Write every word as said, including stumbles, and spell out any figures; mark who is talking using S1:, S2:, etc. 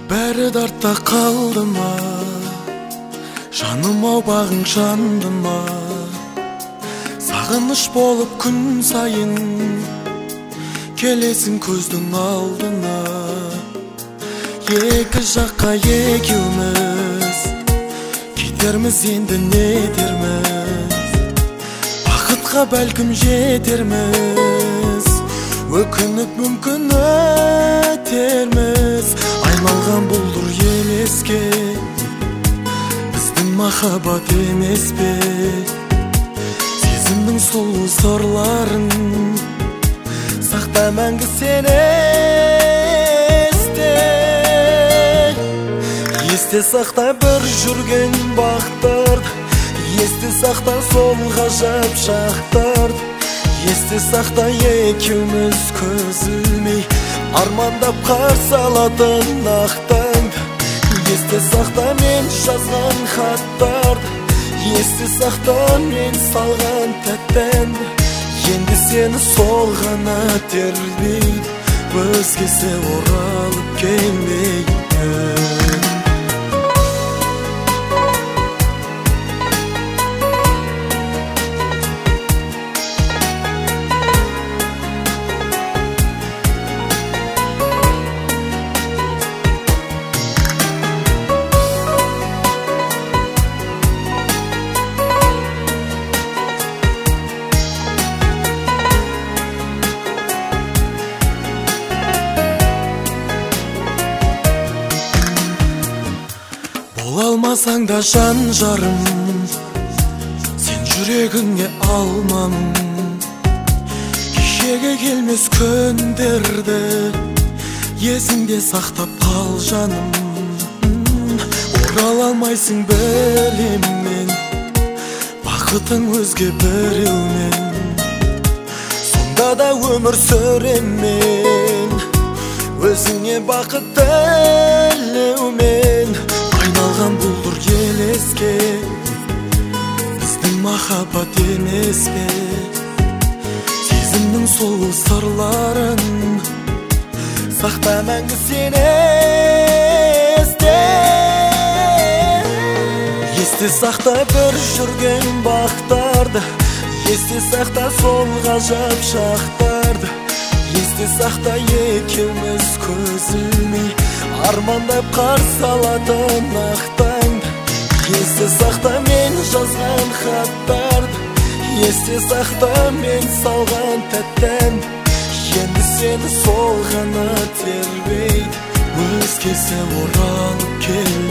S1: Бәрі дартта қалды ма, жаным ау бағың жанды ма? Сағыныш болып күн сайын келесің көздің алдына. Екі жаққа екеуміз кетерміз, енді не дерміз? Бақытқа бәлкім жетерміз, өкініп мүмкін өтерміз. Айналған бұлдыр елеске біздің махаббат емес пе? Сезімнің сұлу сырларын сақта мәңгі сен есте. Есте сақта бір жүрген бақтарды, есте сақта сол ғажап шақтарды. Есте сақта екеуміз көз ілмей армандап қарсы алатын ақтаңды. Есте сақта мен жазған хаттарды, есте сақта мен салған тәттәнді. Енді сені сол ғана тербейді, өзгесі оралып келмейді. Бола алмасаң да жан жарым, сен жүрегіңе алмамын. Кешеге келмес күндерді есіңде сақтап қал жаным. Орала алмайсың білем мен, бақытың өзге біреумен. Сонда да өмір сүрем мен, өзіңе бақыт тілеумен. Айналған бұлдыр елеске біздің махаббат емес пе? Сезімнің сұлу сырларын сақта мәңгі сен есте. Есте сақта бір жүрген бақтарды, есте сақта сол ғажап шақтарды. Есте сақта екеуміз көз ілмей армандап қарсы алатын ақтаңды. Есте сақта мен жазған хаттарды, есте сақта мен салған тәттәнді. Енді сені сол ғана тербейді, өзгесі оралып кел.